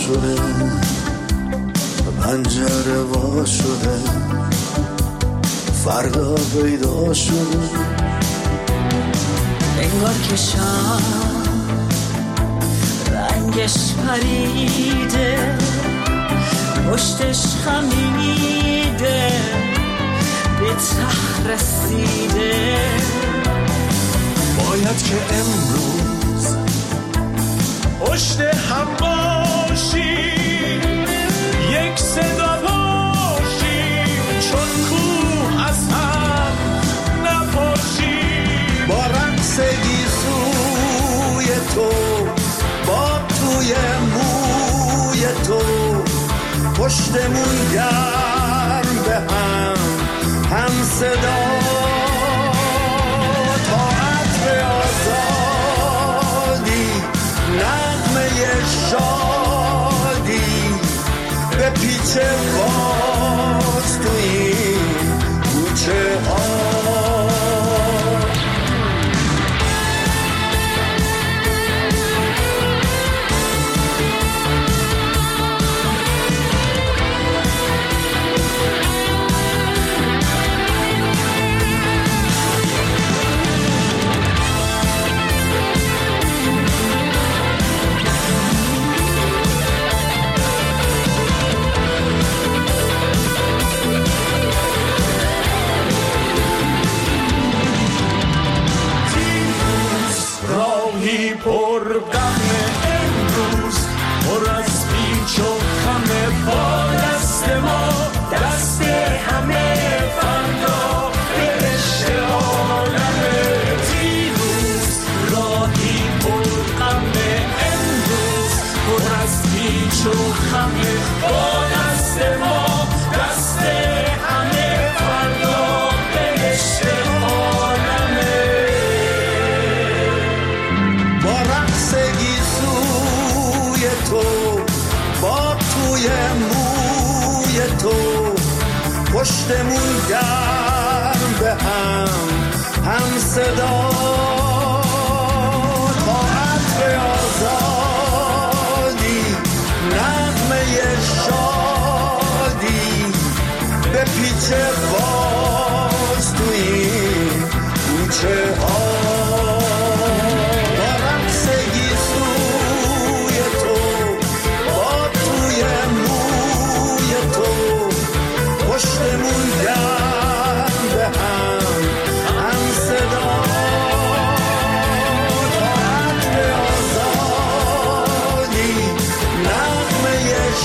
شده، پنجره وا شده، فردا پیدا شده. انگار که شب رنگش پریده، پشتش خمیده، به ته رسیده. باید که امروز پشت هم باشی، یک صدا باشی، چون کوه از هم نپاشی. با رقص گیسوی تو، با توی موی تو، پشتمون گرم به هم صدا. تا عطر آزادی، نغمه شادی، به پیچ باز تو این کوچه ها. پر غم امروز، پر از پیچ و خم، با دست ما دست همه فردا برشته عالم. دیروز راهی پر غم امروز، پر از پیچ و خم، با دست ما دست همه فردا برشته عالم. تو با توی موی تو، پشتمون گرم به هم صدا. تا عطر آزادی، نغمه شادی، به پیچ باز تو این کوچه ها. پشتمون گرم به هم صدا. تا عطر آزادی، نغمه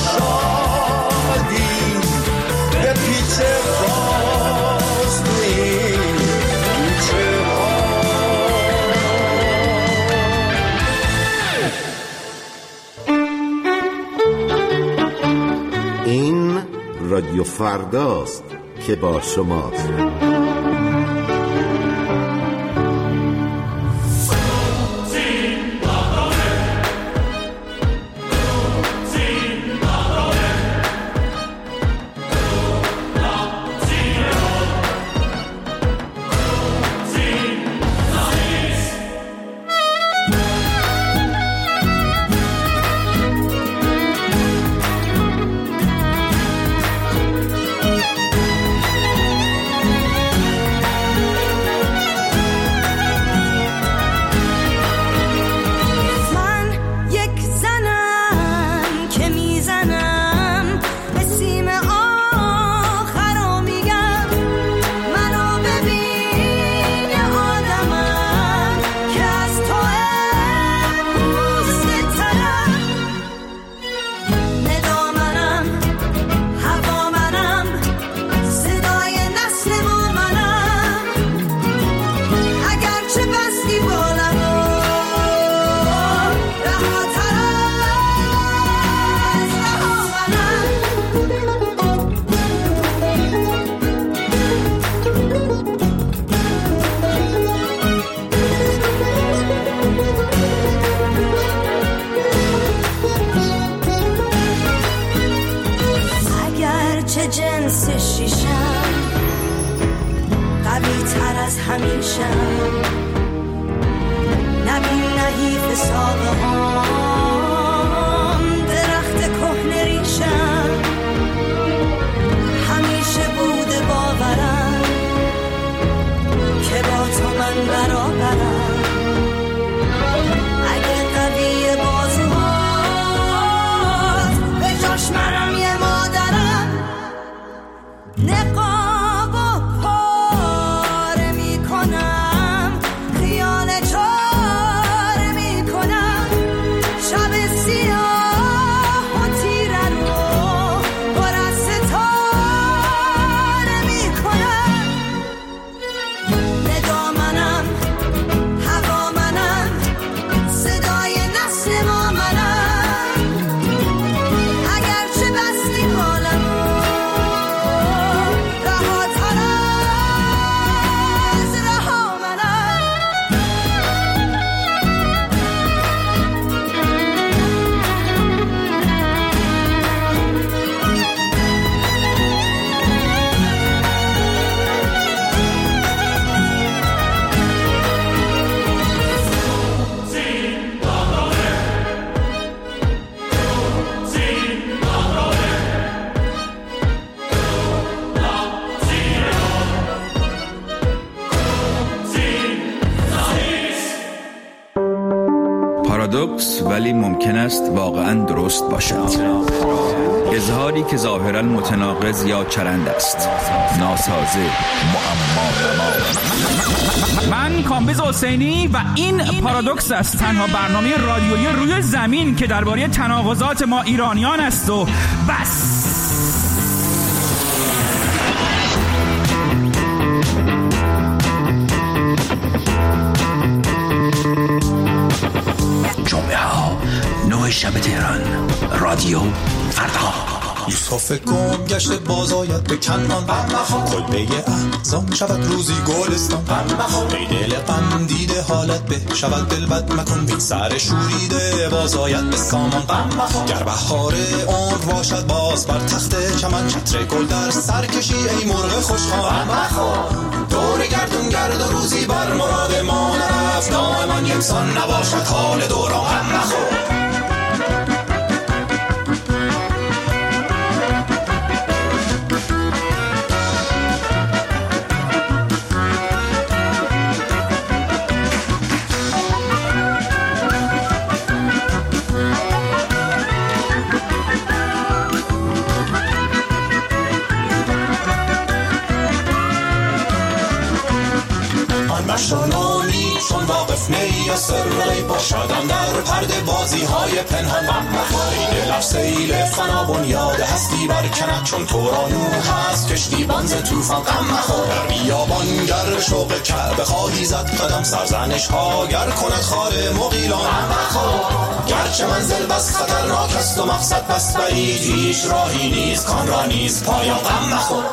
شادی، به پیچ باز تو این کوچه ها. این رادیو فرداست که با شماست. نبین نحیف ساقه هم درخت پارادوکس ولی ممکن است واقعا درست باشد. اظهاری که ظاهرا متناقض یا چرند است، ناسازه، معما. من کامبیز حسینی و این پارادوکس است، تنها برنامه رادیویی روی زمین که درباره تناقضات ما ایرانیان است و بس. جمعه ها 9 شب تهران، رادیو فردا. یوسف گم گشته باز آید به کنعان، کلبه احزان شود روزی گلستان. ای دل غم دیده حالت به شود دل بد مکن، بی سر شوریده باز آید به سامان. گر بهار عمر باشد باز بر تخت چمن، چتر گل در سر کشی ای مرغ خوشخوان. دور گردون گرد و روزی بر مراد ما نرفت، دائما یکسان نباشد حال دوران. مشالانی چون واقف نی یا سرای باشدم در پرده بازی های پنهان. این لب سیل فنا بنیاد هستی برکند، چون تورانو هست کشتی بانز توفان. در بیابان گر شوق کعبه خواهی زد قدم، سرزنش ها گر کند خار مغیلان. گرچه منزل بس خطرناک است و مقصد بس بعید، هیچ راهی نیست کان را نیست پایان. غم نخور.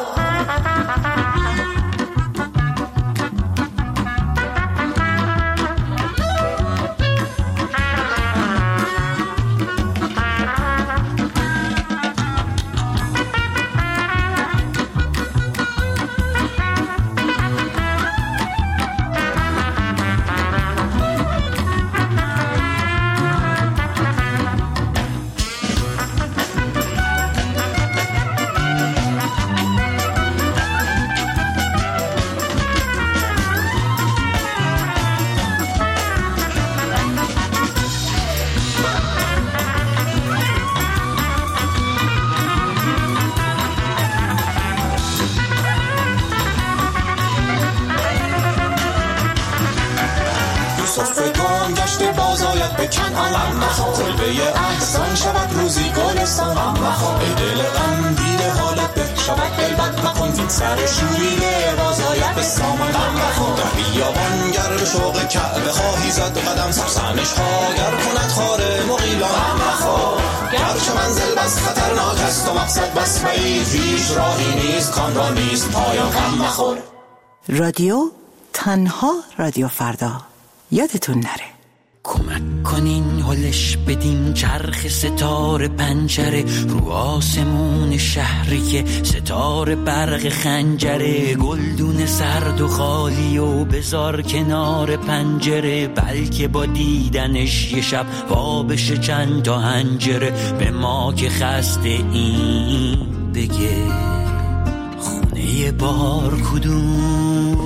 کلبه احزان شود روزی گلستان. ای دل غم دیده حالت به شود دل بد مکن، این سر شوریده باز آید به سامان. در بیابان گر به شوق کعبه خواهی زد قدم، سرزنش ها گر کند خار مغیلان. گرچه منزل بس خطرناک است و مقصد بس بعید، هیچ راهی نیست کان را نیست پایان. غم نخور. رادیو تنها رادیو فردا، یادتون نره. کمک کنین هلش بدیم چرخ ستاره پنجره، رو آسمون شهری که ستاره برق خنجره. گلدون سرد و خالی و بذار کنار پنجره، بلکه با دیدنش یه شب وا بشه چند تا هنجره. به ما که خسته این بگه خونه بار کدوم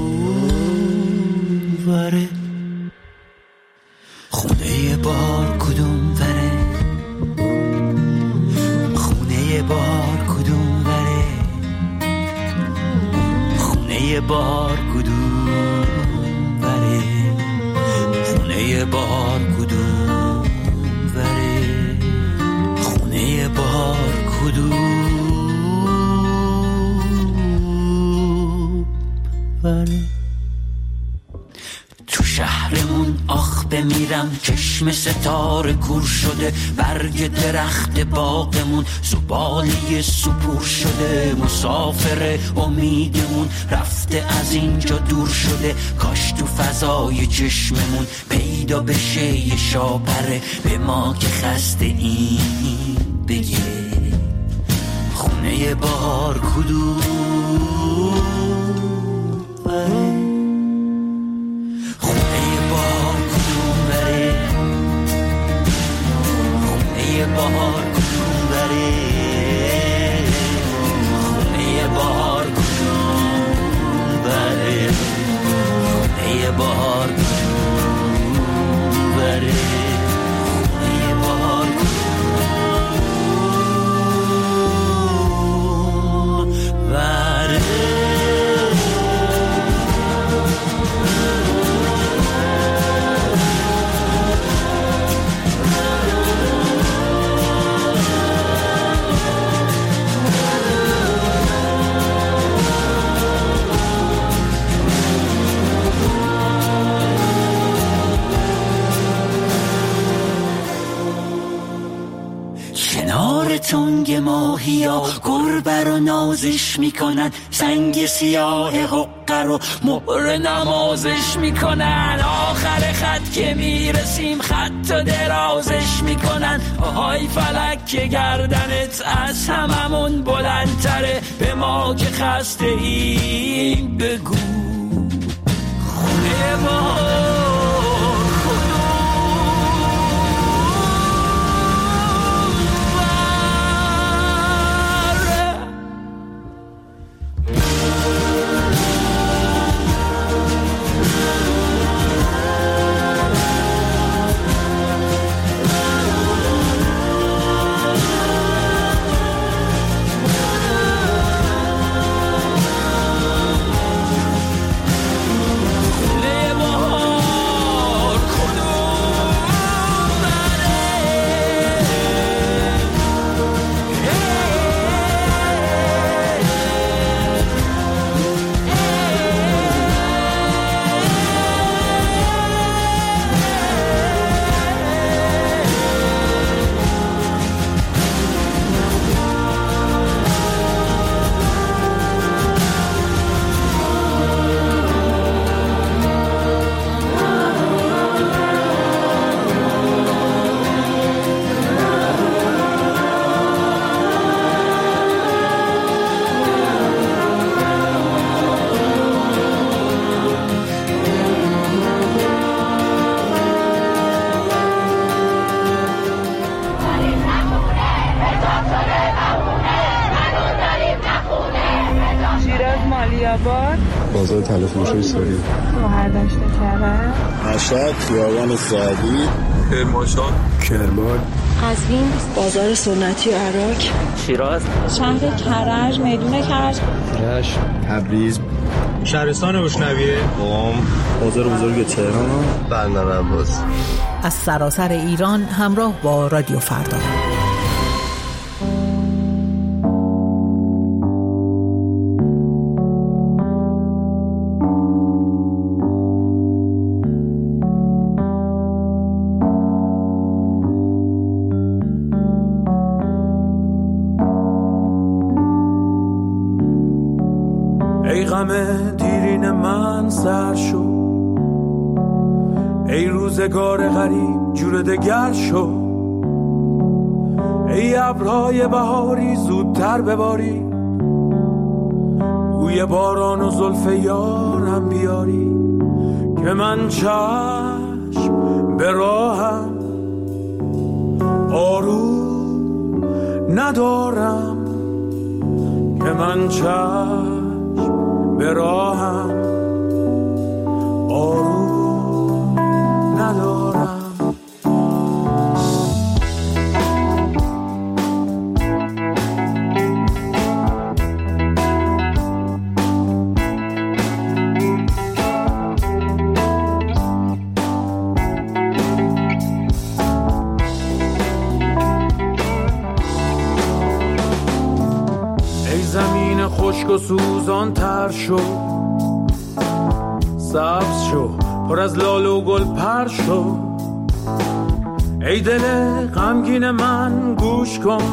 وره، خونه بار کدوم وره، خونه بار کدوم وره، خونه بار کدوم وره، خونه بار کدوم وره، خونه بار کدوم وره. تو شهرمون آخ بمیرم، چشم ستاره کور شده، برگ درخت باغمون زباله سپور شده. مسافر امیدمون رفته از اینجا دور شده، کاش تو فضای چشممون پیدا بشه یه شاپره. به ما که خسته این بگه خونه بار کدوم وره، بهار کدوم بره، خونه بهار کدوم بره، خونه بهار کدوم بره، رنگ ماهیا گربه رو نازش میکنن، سنگ سیاه حقه رو مهر نمازش میکنن. آخر خط که میرسیم خط و درازش میکنن. آهای فلک که گردنت از هممون بلندتره، به ما که خسته ایم بگو خونه ما بازار تلفروشی سوری، شهردشت کرد، مشهد، خیابان سعدی، کرمانشاه، کرمان، قزوین، بازار سنتی و عراق، شیراز، شهر کرج، میدون کرج، رشت، تبریز، شهرستان بشنویه، قم، بازار بزرگ تهران، بندر عباس. از سراسر ایران همراه با رادیو فردا. ای غم دیرین من سر شو، ای روزگار غریب جور دگر شو، ای ابرهای بهاری زودتر بباری، بوی باران و زلف یارم بیاری، که من چشم به راهم آروم ندارم، که من چشم به راهم آروم ندارم. ای زمین خشک و سوزان تر شو، سبز شو، پر از لاله و گل پر شو، ای دل غمگین من گوش کن،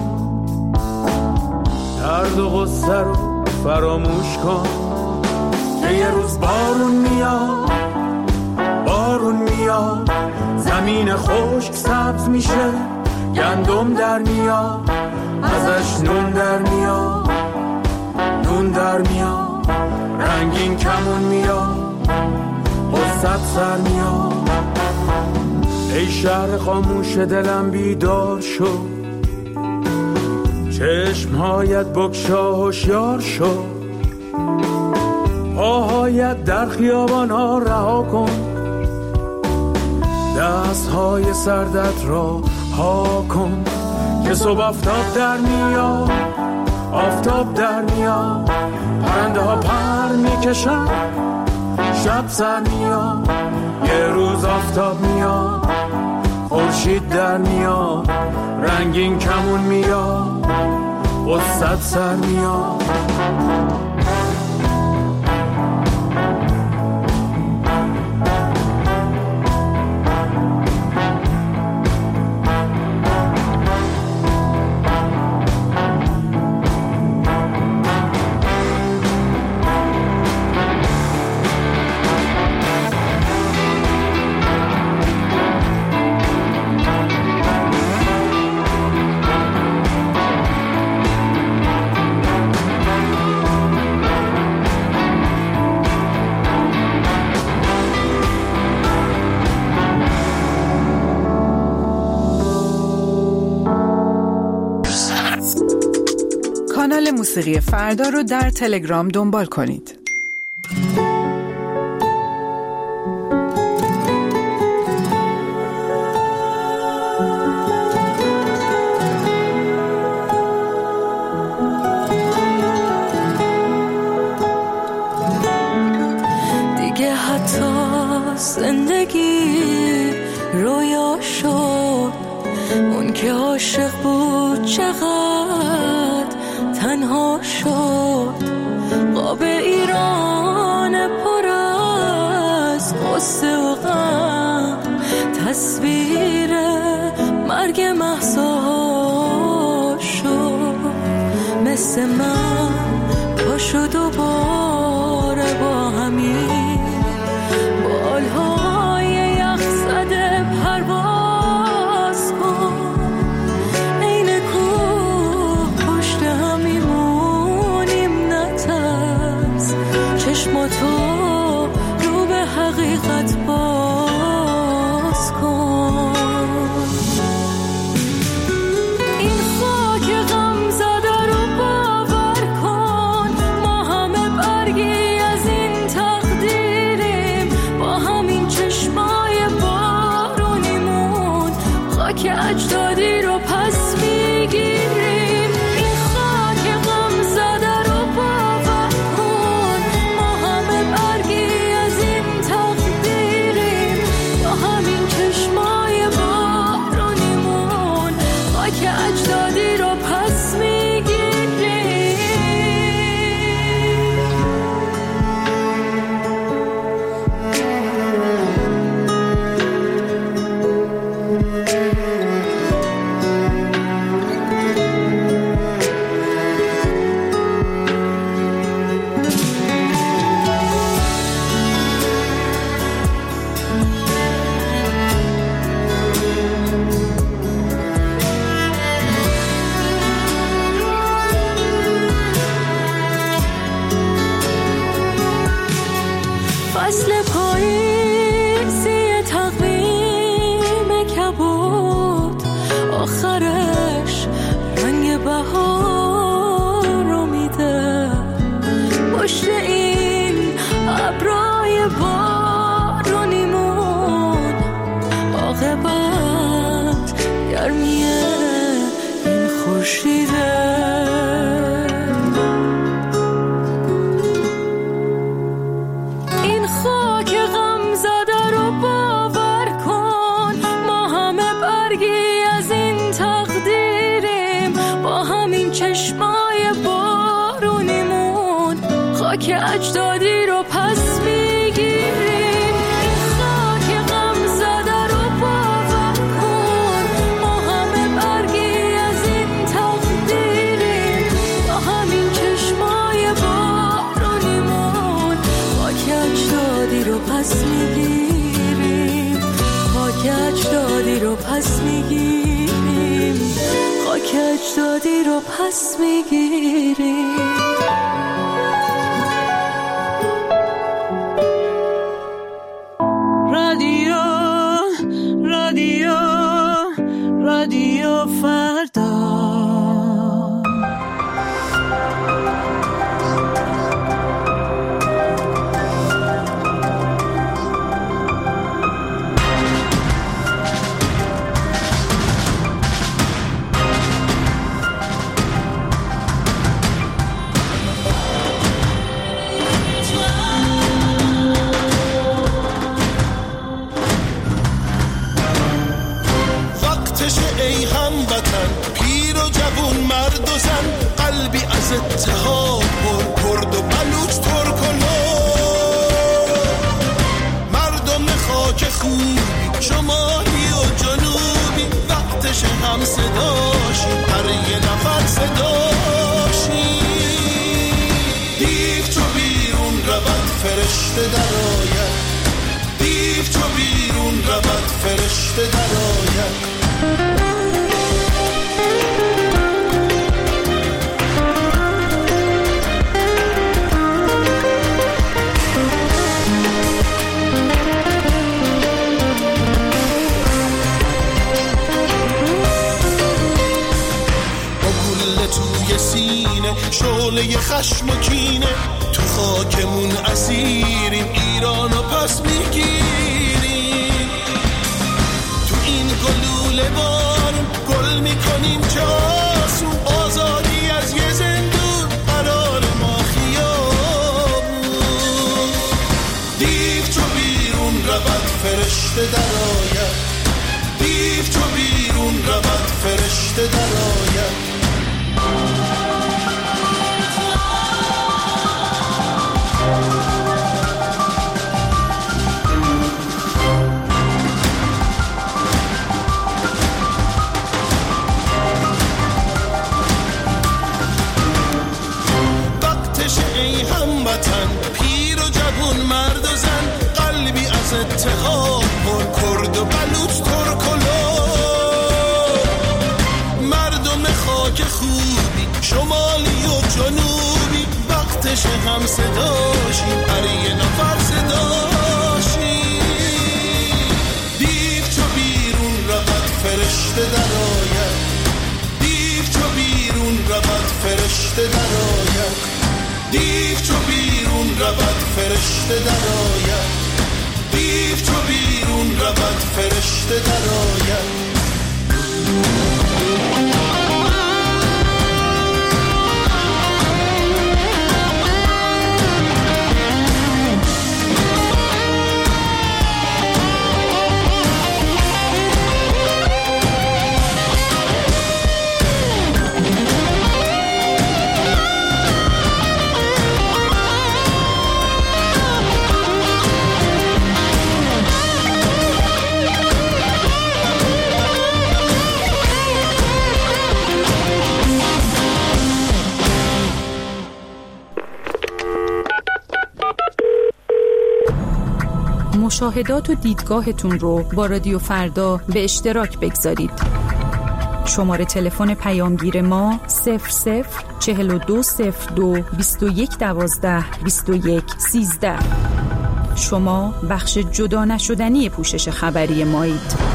درد و غصه رو فراموش کن، که یه روز بارون میاد، بارون میاد، زمین خشک سبز میشه، گندم در میاد، ازش نون در میاد، نون در میاد، رنگین کمون میاد، قصت سر میاد. ای شهر خاموش دلم بیدار شو، چشمهایت بگشا هوشیار شو، پاهایت در خیابان ها رها کن، دستهای سردت را ها کن، که صبح آفتاب در میاد، آفتاب در میاد، پرنده ها پر میکشن، شب سر میاد، یه روز آفتاب میاد، خورشید در میاد، رنگین کمون میاد، قصت سر میاد. موسیقی فردا رو در تلگرام دنبال کنید. دیگه حتی زندگی رویا شد، اون که عاشق بود چقدر تنها شد. قاب ایران پر از غصه و غم، تصویر مرگ مهسا شد. مثل من پاشو دوباره با همین بالهای یخ زده پرواز کن. این کوه پشت هم میمونیم نترس، چشماتو رو به حقیقت باز کن. این خاک غم زده رو باور کن، ما همه برگی از این تقدیریم. با همین چشمای بارونیمون خاک اجدادی رو پس میگیریم. این خاک غم زده رو باور کن، ما همه برگی از این تقدیریم. با همین چشمای بارونیمون خاک اجدادی رو پس میگیریم. فصل پاییزی تقویم کبود، آخرش رنگ بهار رو میده. پشت این ابرای بارونیمون عاقبت گرمی این خورشیده. این خاک غم زده رو باور کن، ما همه برگی از این تقدیریم. با همین چشمای بارونیمون خاک اجدادی رو پس میگیریم. این خاک غم زده رو باور کن، ما همه برگی از این تقدیریم. با همین چشمای بارونیمون خاک اجدادی رو پس میگیریم. خاک اجدادی رو پس میگیریم. خاک اجدادی رو پس میگیریم. رادیو فردا. ای هموطن، پیر و جوون، مرد و زن، قلبی از اتحاد پر، کرد و بلوچ، ترک و مردم خاک خوبی، شمالی و جنوبی، وقتش هم صداشی، هر یه نفر صداشی. دیو چو بیرون رود فرشته درآید، دیو چو بیرون رود فرشته درآید. توی سینه شعله خونه خشم و کینه، تو خاکمون اسیریم ایرانو پس میگیریم. تو این گلوله بارون گل میکنیم چه آسون، آزادی از یه زندون قرار ما خیابون. دیو چو بیرون رود فرشته در آید، دیو چو بیرون رود فرشته در آید. ای هموطن پیر و جوون مرد و زن، قلبی از اتحاد پر، کرد و بلوچ ترک و مردم خاک خوبی شمالی و جنوبی، وقتش هم صداشی هر یه نفر صداشی. دیو چو بیرون رود فرشته در آید، دیو چو بیرون رود فرشته در آید. دیو چو بیرون رود فرشته در آید، دیو چو بیرون رود فرشته در آید. مشاهدات و دیدگاهتون رو با رادیو فردا به اشتراک بگذارید. شماره تلفن پیامگیر ما 00420221122113. شما بخش جدا نشدنی پوشش خبری مایید.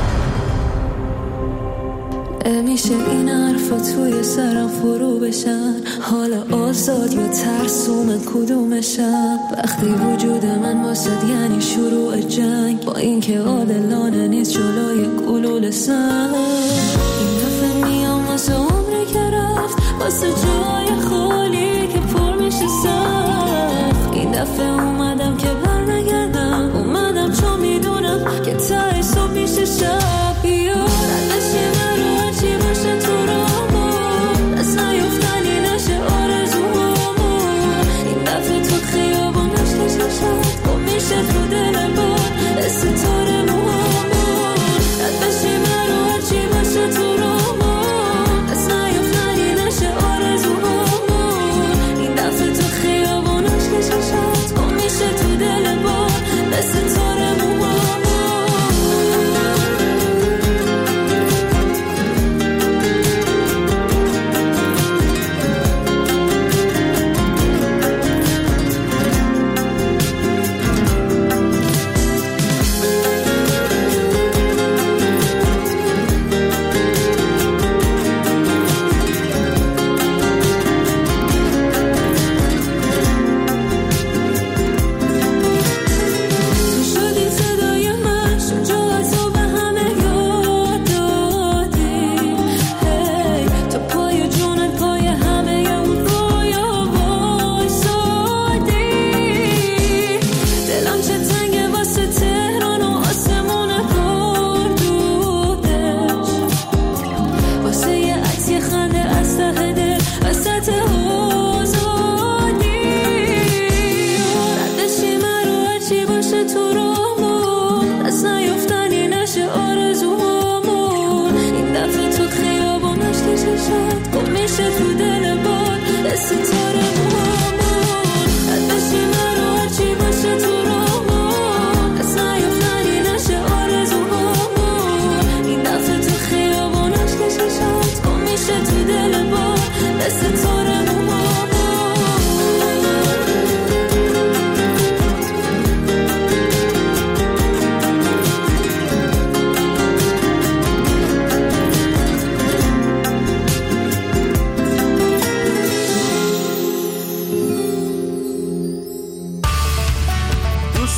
میشه این حرفا توی سرم فرو بشن، حالا آزاد یا ترسوم کدومشم؟ وقتی وجود من واسد یعنی شروع جنگ، با اینکه عادلانه نیست جلوی گلوله سنگ. این دفعه میام واسه عمری که رفت، واسه جای خالی که پر میشه سخت. این دفعه اومدم که برنگردم، اومدم چون میدونم که ته صبح میشه شب.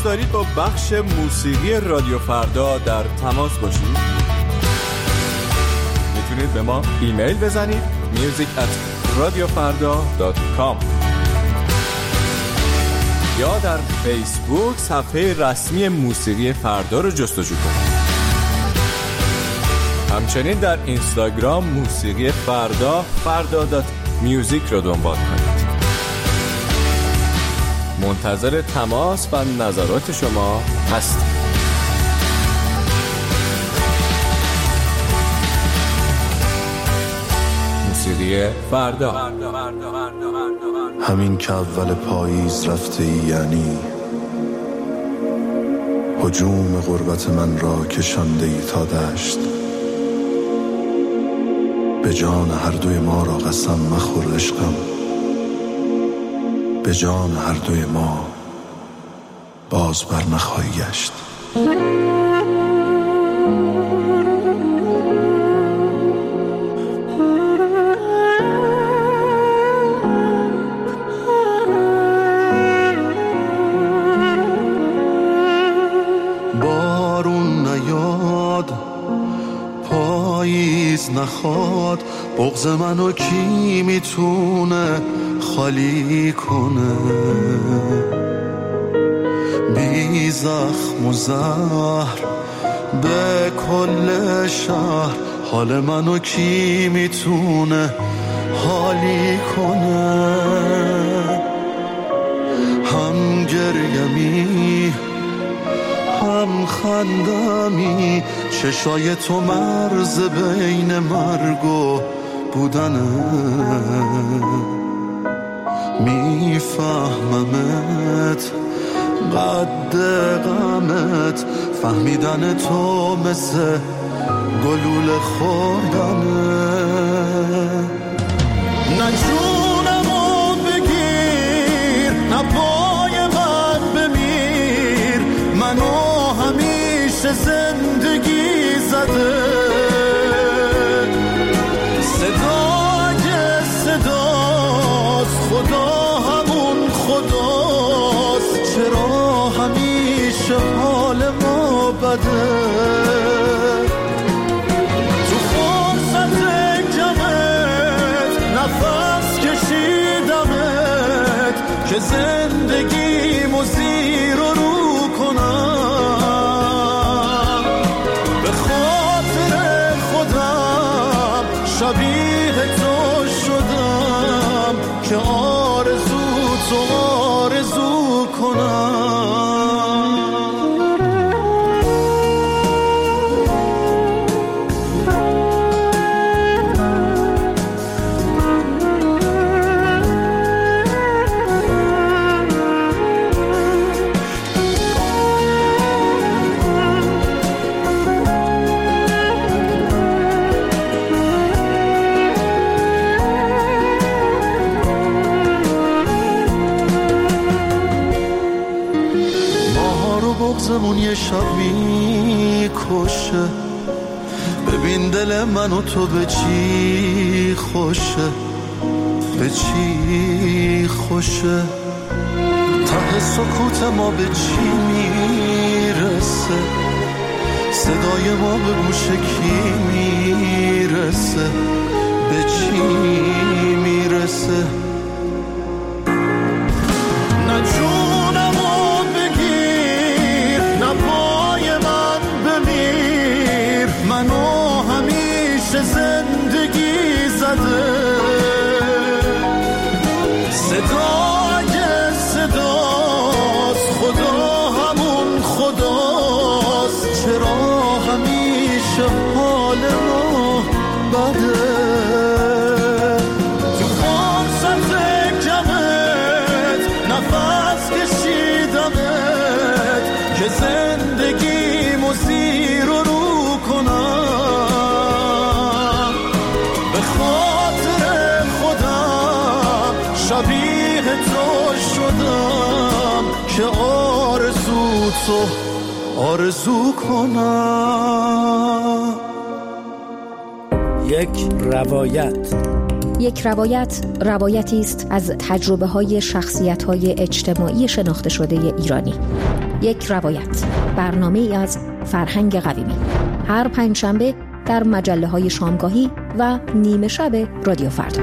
دارید با بخش موسیقی رادیو فردا در تماس باشید، میتونید به ما ایمیل بزنید music@radiofarda.com یا در فیسبوک صفحه رسمی موسیقی فردا رو جستجو کنید. همچنین در اینستاگرام موسیقی فردا فردا.music رو دنبال کنید. منتظر تماس و نظرات شما هستیم. موسیقی فردا. همین که اول پاییز رفته ای، یعنی هجوم غربت من را کشانده ای تا دشت. به جان هر دوی ما را قسم مخور عشقم، به جان هر دوی ما باز بر نخواهی گشت. بارون نیاد، پاییز نخواد، بغض منو کی میتونه خالی کنه؟ بی زخم و زهر به کل شهر، حال منو کی میتونه حالی کنه؟ هم گریمی هم خندمی، چشای تو مرز بین مرگ و بودنه. میفهممت قد غمت، فهمیدن تو مثل گلوله خوردنه. نه جونمو بگیر، نه پای من بمیر، منو همیشه زندگی زده. صداست، خدا همون خداست، چرا همیشه حال ما بده؟ تو فرصت کمت نفس کشیدمت که زندگیمو زیر و رو کنم. به خاطر خودم شبیه تو شدم که آرزو تو آرزو کنم. بغضمون یه شب میکشه، ببین دل من و تو به چی خوشه، به چی خوشه. ته سکوت ما به چی میرسه، صدای ما به گوش کی میرسه، به چی میرسه. نه جونمو بگیر، نه پای من بمیر، منو همیشه زندگی زده. صداست، خدا همون خداست، چرا همیشه حال ما بده؟ تو فرصت کمت نفس کشیدمت که زندگیمو زیر و رو کنم. به خاطر خودم شبیه تو شدم که آرزو تو آرزو کنم. یک روایت یک روایت روایتی است از تجربه‌های شخصیت‌های اجتماعی شناخته شده ایرانی. یک روایت، برنامه‌ای از فرهنگ قویمی. هر پنجشنبه در مجله‌های شامگاهی و نیمه شب رادیو فردا.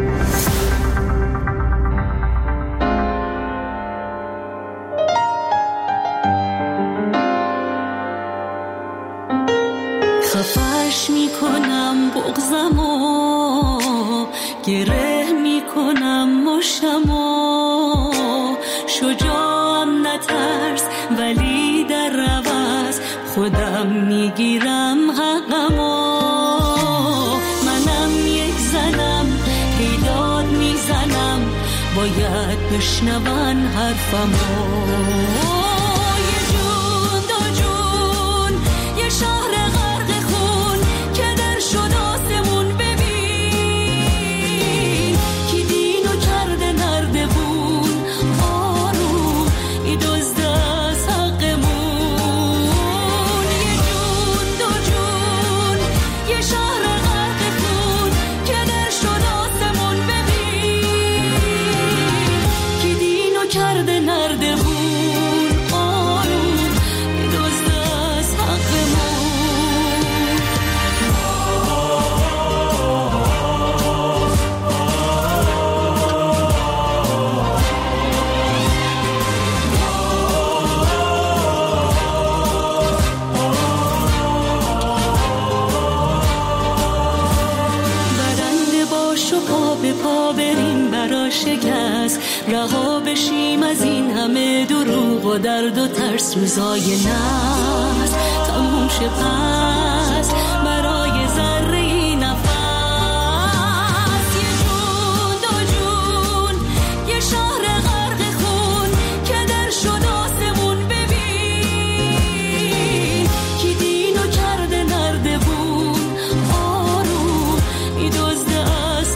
خفش میکنم بغضمو، گره میکنم مشتمو، شجاعم نترس ولی در عوض خودم میگیرم حقمو. منم یک زنم پیداد میزنم، باید بشنون حرفمو. یه جون دو جون، یه شهر غرق خون که در شد آسمون. ببین کی دینو کرده نردبون، آروم ای دزد از حقمون. یه جون دو جون، یه شهر غرق خون که در شد آسمون. ببین کی دینو کرده نردبون، آروم ای دزد از حقمون. برنده باش و پا به پا بریم برا شکست، رها بشیم از این همه دروغ و درد و ترس. روزای ناز تموم شه پس برای ذره نفس. یه جون دو جون، یه شهر غرق خون که در شد آسمون. ببین کی دینو کرده نردبون، آروم ای دزد از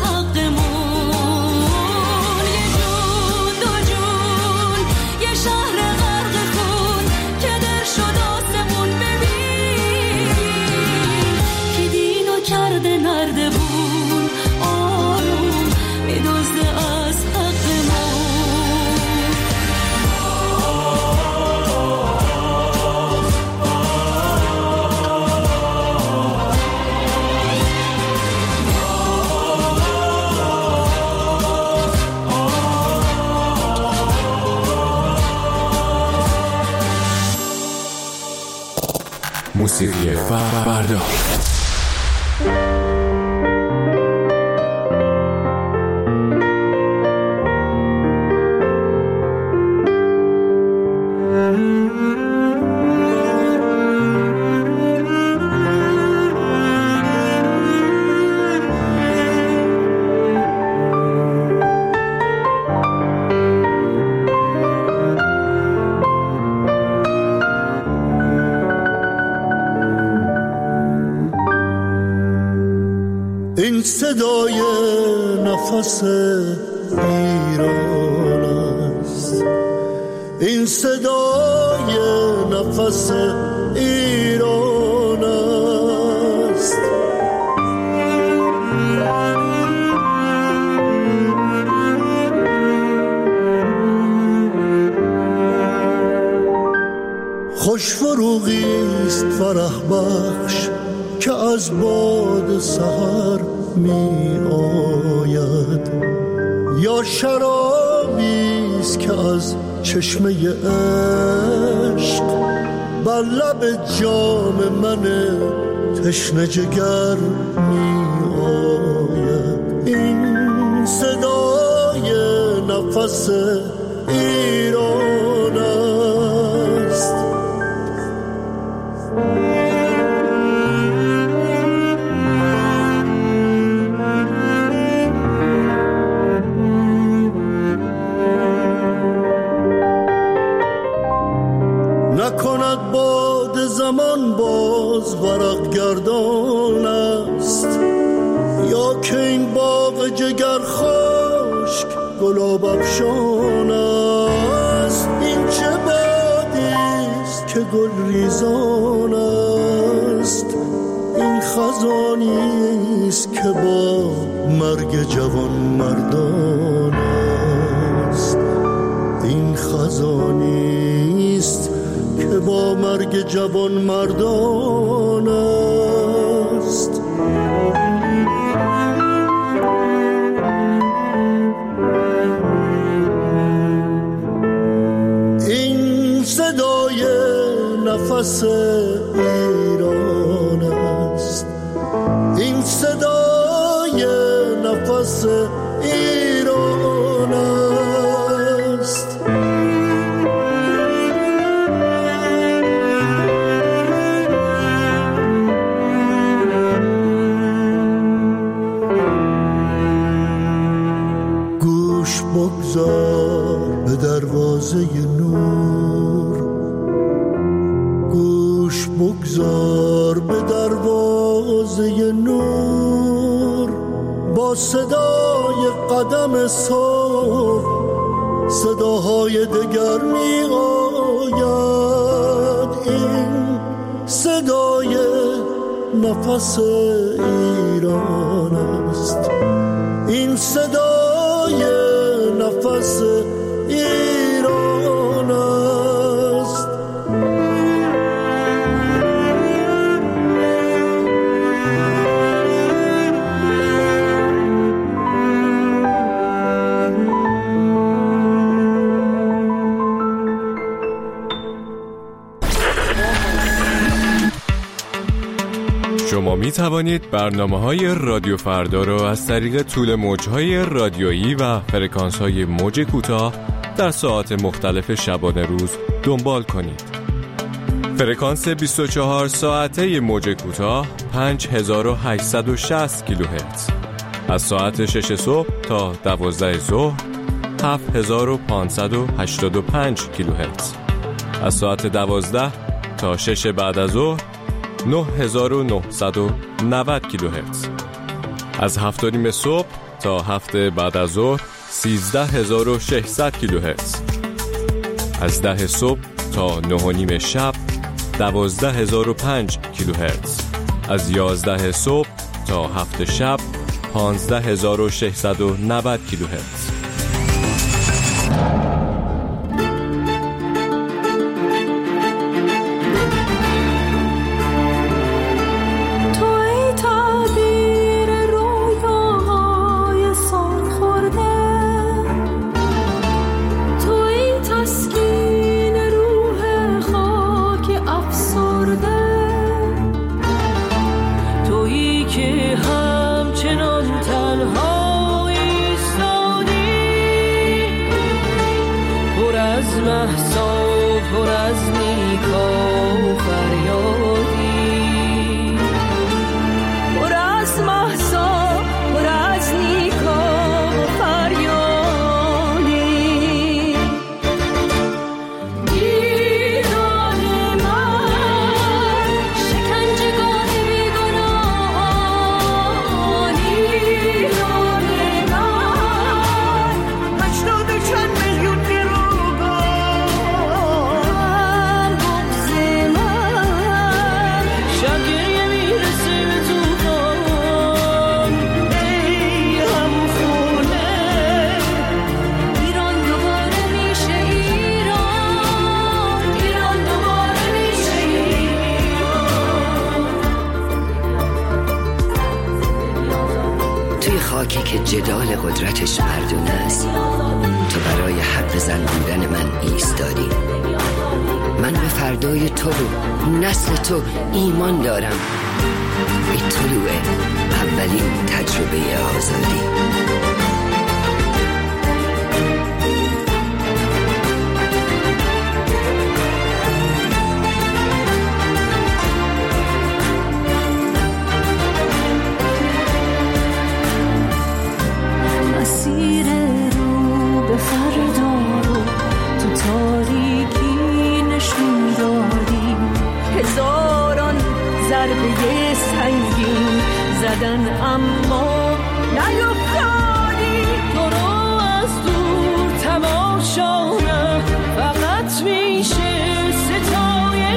حقمون. یه جون دو جون، یه شهر غرق خون که در شد آسمون. ببین کی دینو کرده نردبون، آروم ای دزد از حقمون. موسیقی فردا. این صدای نفس ایران است، این صدای نفس ایران است. خوش فروغی است فرح بخش که از باد سحر می آید، یا شرابی است که از چشمه عشق بر لب جام من تشنه جگر می آید. این صدای نفس ایران است. نکند باد زمان باز ورق گردان است، یا که این باغ جگر خشک گلاب افشان است. این چه بادی است که که گل ریزان است، این خزانی است که با مرگ جوان مردان است. این خزانی است که با مرگ جوان مردان است. این صدای نفس ایران است، این صدای نفس ایران است. گوش بگذار به دروازه نور، گوش بگذار به دروازه نور. با صدای قدم صبح صداهای دگر می آید. این صدای نفس ایران است، این صدای نفس ایران است. شما می توانید برنامه‌های رادیو فردا را از طریق طول موج‌های رادیویی و فرکانس‌های موج کوتاه در ساعات مختلف شبانه روز دنبال کنید. فرکانس 24 ساعته موج کوتاه 5860 کیلوهرتز. از ساعت 6 صبح تا 12 ظهر 7585 کیلوهرتز. از ساعت 12 تا 6 بعد از ظهر 9990 کیلوهرتز. از 7:30 صبح تا 7 بعد از ظهر 13600 کیلوهرتز. از 10 صبح تا 9:30 شب 12005 کیلوهرتز. از 11 صبح تا 7 شب 15690 کیلوهرتز. پر از نیکا فریادی، پر از محسا، پر از نیکا فریادی. ایران من شکنجهگاه بیگناهان، ایران من 80 چند میلیون خاکی که جدال قدرتش مردونه است، تو برای حق زن بودن من ایستادی. من به فردای تو و نسل تو ایمان دارم. به طلوع اولین تجربه آزادی. ضربه سنگین زدن اما نیفتادی. تو رو از دور تماشا نه، فقط میشه ستایش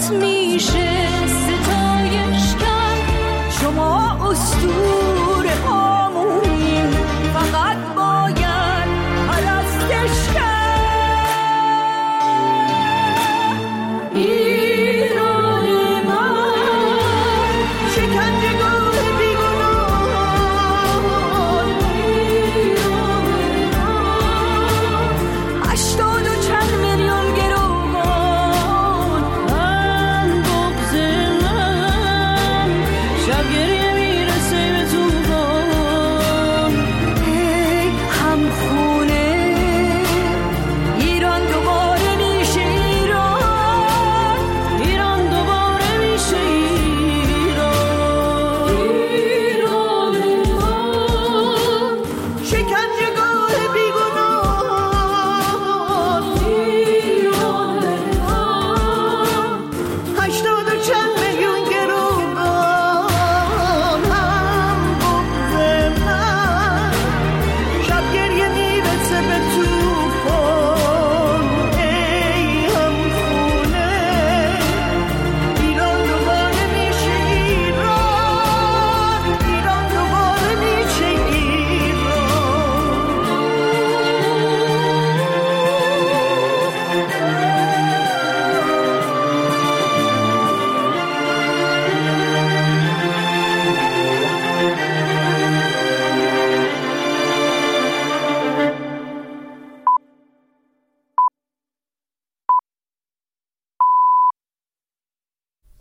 میشه ستایش کرد. شما اسطوره